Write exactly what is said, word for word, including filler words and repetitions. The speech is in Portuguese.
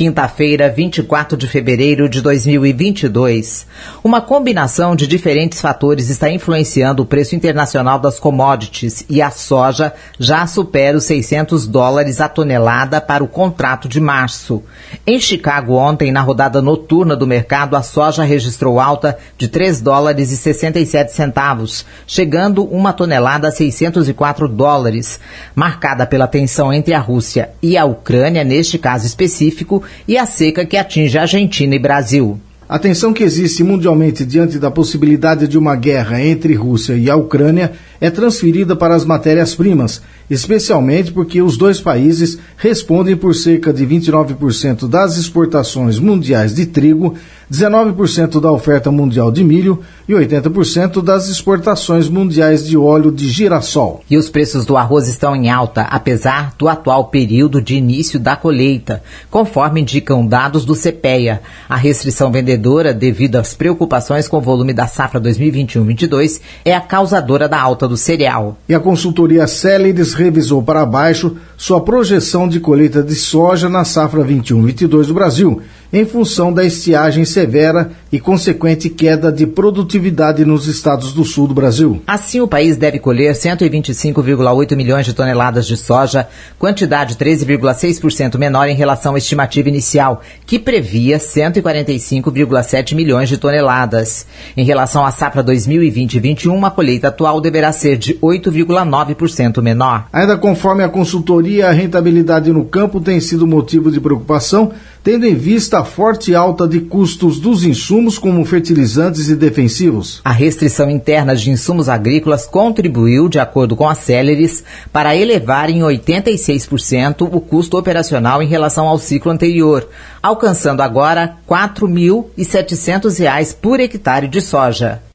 Quinta-feira, vinte e quatro de fevereiro de dois mil e vinte e dois. Uma combinação de diferentes fatores está influenciando o preço internacional das commodities e a soja já supera os seiscentos dólares a tonelada para o contrato de março. Em Chicago ontem, na rodada noturna do mercado, a soja registrou alta de três dólares e sessenta e sete centavos, chegando uma tonelada a seiscentos e quatro dólares, marcada pela tensão entre a Rússia e a Ucrânia, neste caso específico, e a seca que atinge a Argentina e Brasil. A tensão que existe mundialmente diante da possibilidade de uma guerra entre Rússia e a Ucrânia é transferida para as matérias-primas, especialmente porque os dois países respondem por cerca de vinte e nove por cento das exportações mundiais de trigo, dezenove por cento da oferta mundial de milho e oitenta por cento das exportações mundiais de óleo de girassol. E os preços do arroz estão em alta, apesar do atual período de início da colheita, conforme indicam dados do CEPEA. A restrição vendedora, devido às preocupações com o volume da safra dois mil e vinte e um vinte e dois, é a causadora da alta do cereal. E a consultoria Célides revisou para baixo sua projeção de colheita de soja na safra vinte e um vinte e dois do Brasil, em função da estiagem severa e consequente queda de produtividade nos estados do sul do Brasil. Assim, o país deve colher cento e vinte e cinco vírgula oito milhões de toneladas de soja, quantidade treze vírgula seis por cento menor em relação à estimativa inicial, que previa cento e quarenta e cinco vírgula sete milhões de toneladas. Em relação à safra dois mil e vinte e vinte e um, a colheita atual deverá ser de oito vírgula nove por cento menor. Ainda conforme a consultoria, a rentabilidade no campo tem sido motivo de preocupação, tendo em vista a forte alta de custos dos insumos como fertilizantes e defensivos. A restrição interna de insumos agrícolas contribuiu, de acordo com a Célides, para elevar em oitenta e seis por cento o custo operacional em relação ao ciclo anterior, alcançando agora quatro mil e setecentos reais por hectare de soja.